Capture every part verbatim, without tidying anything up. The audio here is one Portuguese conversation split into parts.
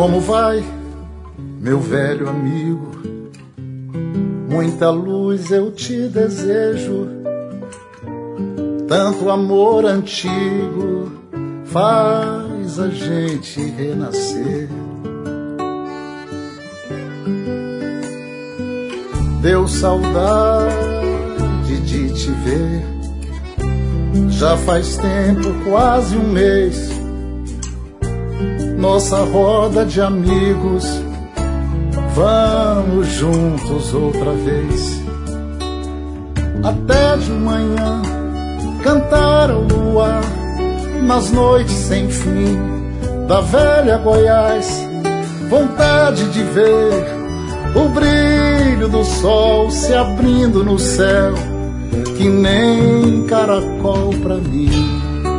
Como vai, meu velho amigo? Muita luz eu te desejo. Tanto amor antigo faz a gente renascer. Deu saudade de te ver. Já faz tempo, quase um mês. Nossa roda de amigos, vamos juntos outra vez. Até de manhã cantar ao luar, nas noites sem fim da velha Goiás. Vontade de ver o brilho do sol se abrindo no céu, que nem caracol pra mim.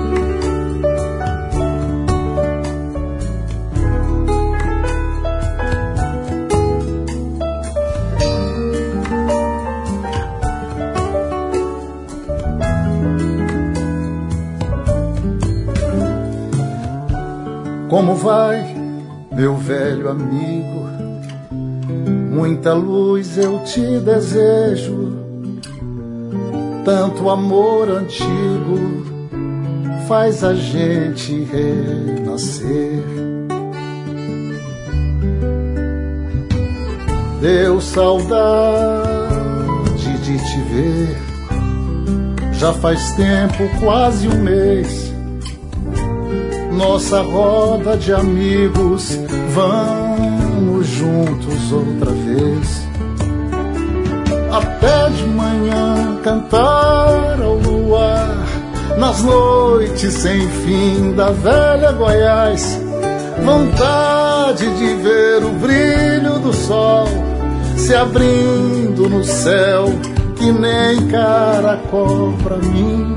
Como vai, meu velho amigo? Muita luz eu te desejo. Tanto amor antigo faz a gente renascer. Deu saudade de te ver. Já faz tempo, quase um mês. Nossa roda de amigos, vamos juntos outra vez. Até de manhã cantar ao luar, nas noites sem fim da velha Goiás. Vontade de ver o brilho do sol se abrindo no céu, que nem caracol pra mim.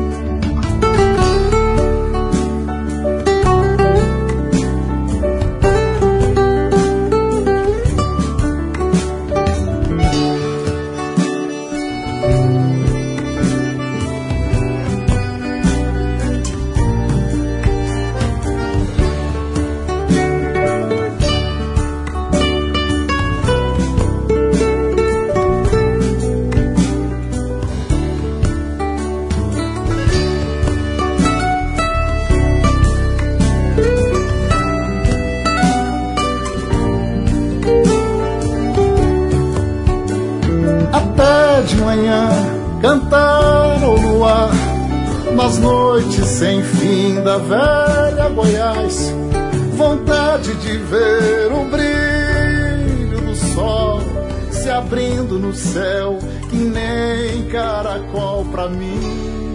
De manhã cantar ao luar, nas noites sem fim da velha Goiás. Vontade de ver o brilho do sol se abrindo no céu, que nem caracol pra mim.